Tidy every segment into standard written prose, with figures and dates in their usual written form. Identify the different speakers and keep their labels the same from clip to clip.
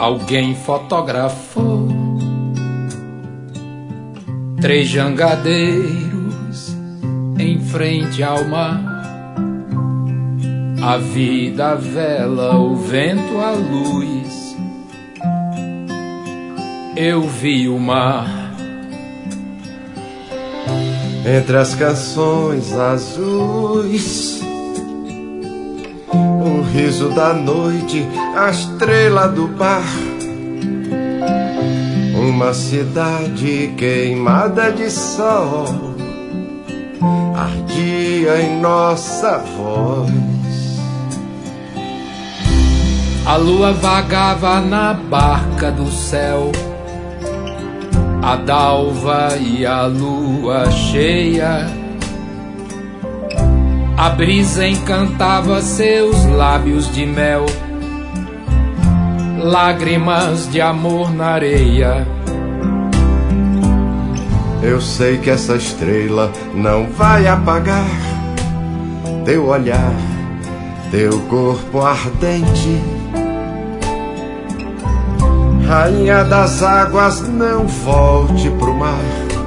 Speaker 1: Alguém fotografou 3 jangadeiros em frente ao mar. A vida, a vela, o vento, a luz. Eu vi o mar.
Speaker 2: Entre as canções azuis, o riso da noite, a estrela do bar. Uma cidade queimada de sol ardia em nossa voz.
Speaker 1: A lua vagava na barca do céu, a dalva e a lua cheia. A brisa encantava seus lábios de mel, lágrimas de amor na areia.
Speaker 2: Eu sei que essa estrela não vai apagar teu olhar, teu corpo ardente. Rainha das águas, não volte pro mar.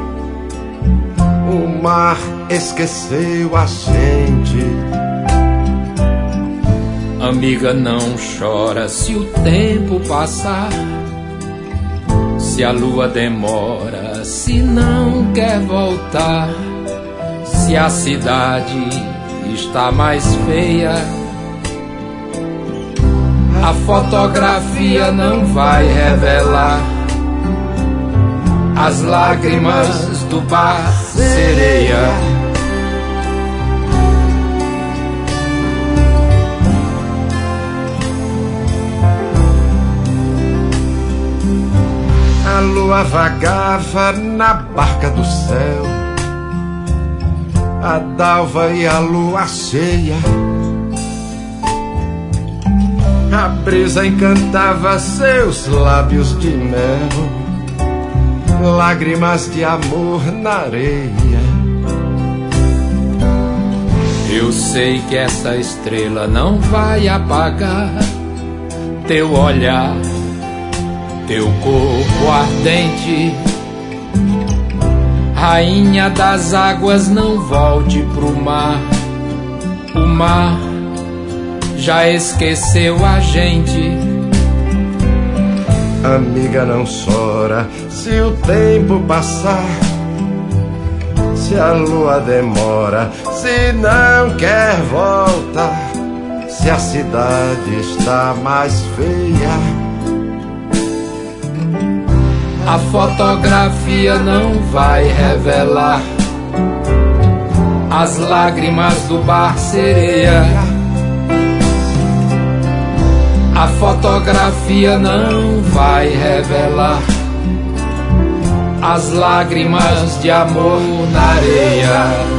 Speaker 2: O mar esqueceu a gente.
Speaker 1: Amiga, não chora se o tempo passar, se a lua demora, se não quer voltar, se a cidade está mais feia. A fotografia não vai revelar as lágrimas do bar Sereia.
Speaker 2: A lua vagava na barca do céu, a dalva e a lua cheia. A brisa encantava seus lábios de mel, lágrimas de amor na areia.
Speaker 1: Eu sei que essa estrela não vai apagar teu olhar, teu corpo ardente. Rainha das águas, não volte pro mar. O mar já esqueceu a gente.
Speaker 2: Amiga, não chora se o tempo passar, se a lua demora, se não quer voltar, se a cidade está mais feia.
Speaker 1: A fotografia não vai revelar as lágrimas do bar Sereia. A fotografia não vai revelar as lágrimas de amor na areia.